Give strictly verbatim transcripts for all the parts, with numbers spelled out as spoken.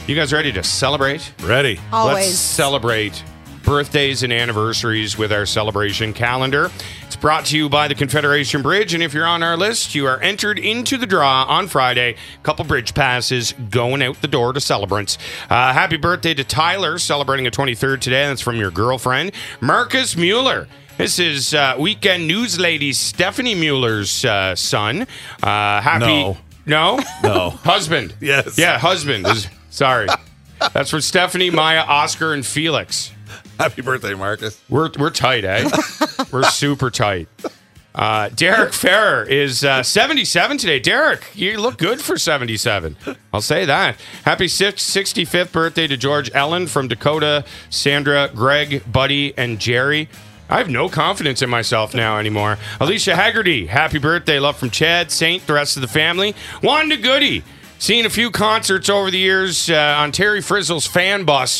You guys ready to celebrate? Ready. Always. Let's celebrate birthdays and anniversaries with our celebration calendar. It's brought to you by the Confederation Bridge, and if you're on our list, you are entered into the draw on Friday. Couple bridge passes going out the door to celebrants. Uh, happy birthday to Tyler, celebrating a twenty-third today. That's from your girlfriend, Marcus Mueller. This is uh, weekend news lady Stephanie Mueller's uh, son. Uh, happy... No. No? No. Husband. Yes. Yeah, husband. Is, sorry. That's for Stephanie, Maya, Oscar, and Felix. Happy birthday, Marcus. We're we're tight, eh? We're super tight. Uh, Derek Ferrer is uh, seventy-seven today. Derek, you look good for seventy-seven. I'll say that. Happy sixty-fifth birthday to George Ellen from Dakota, Sandra, Greg, Buddy, and Jerry. I have no confidence in myself now anymore. Alicia Haggerty, happy birthday. Love from Chad, Saint, the rest of the family. Wanda Goody, seen a few concerts over the years uh, on Terry Frizzle's fan bus.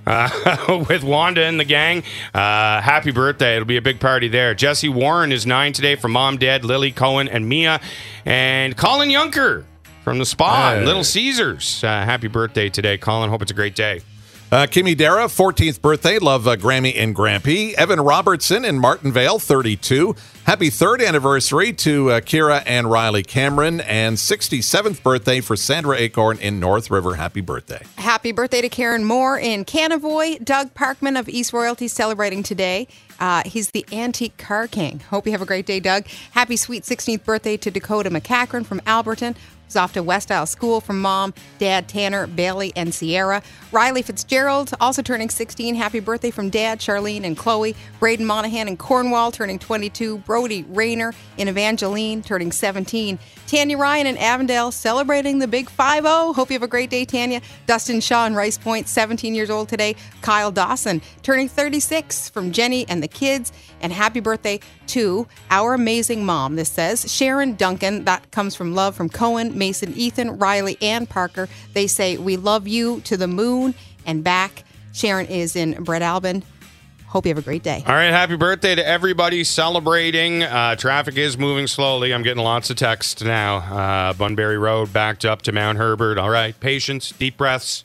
Uh, with Wanda and the gang. Uh, happy birthday. It'll be a big party there. Jesse Warren is nine today from Mom, Dad, Lily, Cohen, and Mia. And Colin Yunker from the Spa, Hey. Little Caesars. Uh, happy birthday today, Colin. Hope it's a great day. Uh, Kimmy Dara, fourteenth birthday. Love uh, Grammy and Grampy. Evan Robertson in Martinvale, thirty-two. Happy third anniversary to uh, Kira and Riley Cameron. And sixty-seventh birthday for Sandra Acorn in North River. Happy birthday. Happy birthday to Karen Moore in Canavoy. Doug Parkman of East Royalty celebrating today. Uh, he's the antique car king. Hope you have a great day, Doug. Happy sweet sixteenth birthday to Dakota McCachran from Alberton. Was off to West Isle School from Mom, Dad, Tanner, Bailey, and Sierra. Riley Fitzgerald also turning sixteen. Happy birthday from Dad, Charlene, and Chloe. Braden Monahan in Cornwall turning twenty-two. Brody Rayner in Evangeline turning seventeen. Tanya Ryan in Avondale celebrating the big five oh. Hope you have a great day, Tanya. Dustin Shaw in Rice Point, seventeen years old today. Kyle Dawson turning thirty-six from Jenny and the kids. And happy birthday to our amazing mom. This says Sharon Duncan. That comes from love from Cohen, Mason, Ethan, Riley, and Parker. They say, we love you to the moon and back. Sharon is in Brett Albin. Hope you have a great day. All right, happy birthday to everybody celebrating. Uh, traffic is moving slowly. I'm getting lots of texts now. Uh, Bunbury Road backed up to Mount Herbert. All right, patience, deep breaths.